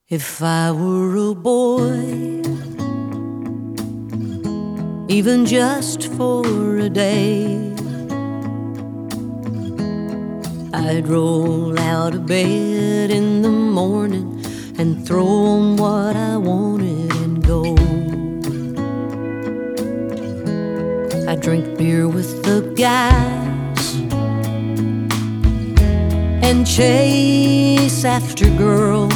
If I were a boy, even just for a day, I'd roll out of bed in the morning and throw on what I wanted and go. I'd drink beer with the guys and chase after girls.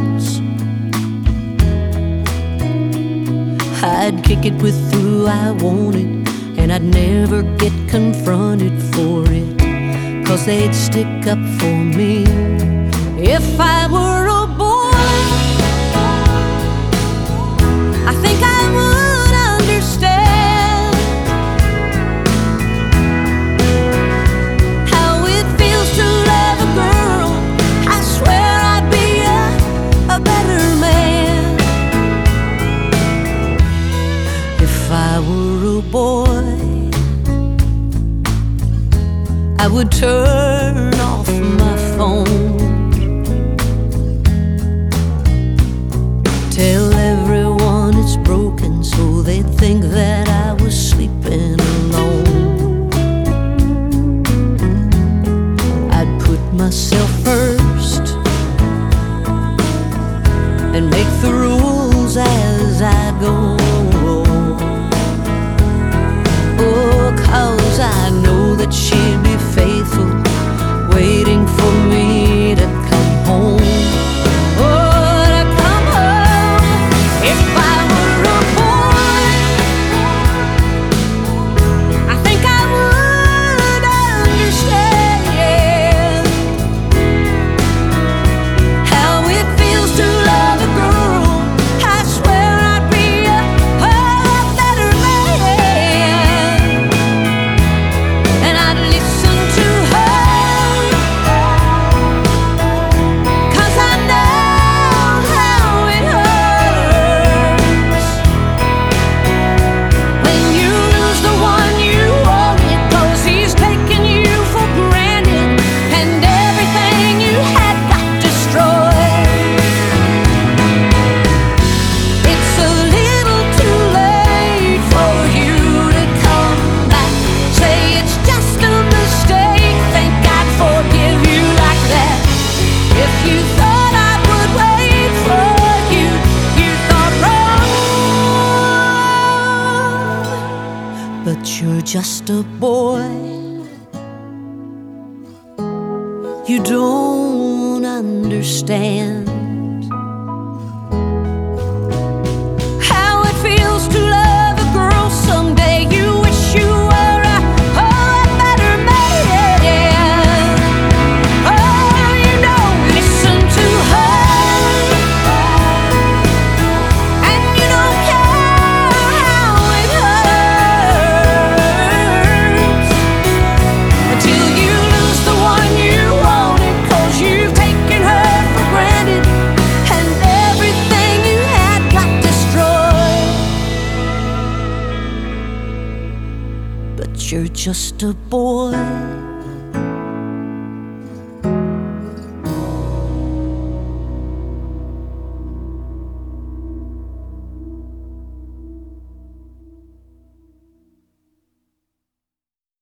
I'd kick it with who I wanted, and I'd never get confronted for it, 'cause they'd stick up for me. If I were a boy, I think I would understand how it feels to love a girl. I swear I'd be a better man. If I were a boy, I would turn off my phone, tell everyone it's broken so they think that I was sleeping alone. I'd put myself first and make the rules as I go. Oh, 'cause I know that she'd be faithful, waiting for me to come home. Oh, to come home. If I were a boy, I think I would understand how it feels to love a girl. I swear I'd be a better man, and I'd listen to her, 'cause I know how it hurts when you lose the one you wanted, 'cause he's taking you for granted, and everything you had got destroyed. It's a little too late for you to come back, say it's just a mistake, think I'd forgive you like that. If you thought I would wait for you, you thought wrong. But you're just a boy, you don't understand how it feels to love a girl. Someday you wish you were a better man. Oh, you don't listen to her, and you don't care how it hurts until you lose the one you wanted, 'cause you've taken her for granted, and everything you had got destroyed. But you're just a boy,